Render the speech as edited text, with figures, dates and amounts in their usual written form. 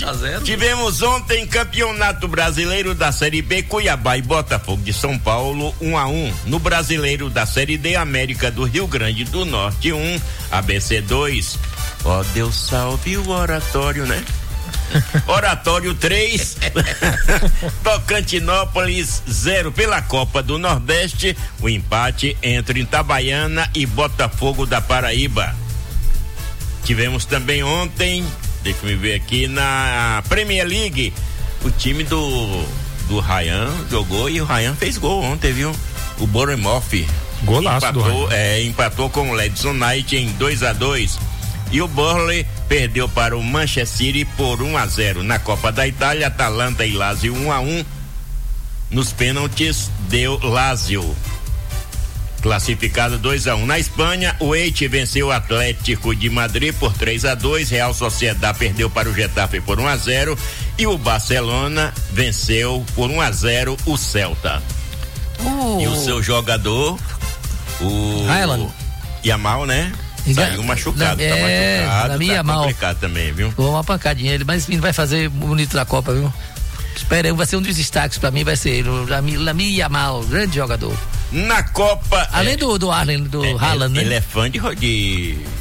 Tivemos ontem Campeonato Brasileiro da Série B, Cuiabá e Botafogo de São Paulo 1-1. No Brasileiro da Série D, América do Rio Grande do Norte 1, ABC 2. Ó, Deus salve o Oratório, né? Oratório 3, Tocantinópolis 0. Pela Copa do Nordeste, o empate entre Itabaiana e Botafogo da Paraíba. Tivemos também ontem, deixa eu ver aqui, na Premier League, o time do Ryan jogou e o Ryan fez gol ontem, viu? O Bournemouth golaço do Ryan. Empatou com o Leeds United em 2-2. E o Burnley perdeu para o Manchester City por 1-0. Na Copa da Itália, Atalanta e Lazio 1-1. Nos pênaltis, deu Lazio. Classificado 2-1. Na Espanha, o Elche venceu o Atlético de Madrid por 3-2. Real Sociedad perdeu para o Getafe por 1-0. E o Barcelona venceu por 1-0 o Celta. E o seu jogador, o Yamal, né? Saiu machucado, tá complicado também, viu? Foi uma pancadinha ele, mas vai fazer bonito na Copa, viu? Espera, vai ser um dos destaques pra mim, vai ser ele, o Lamine Yamal, grande jogador. Na Copa. Além do Haaland, né? Ele é fã de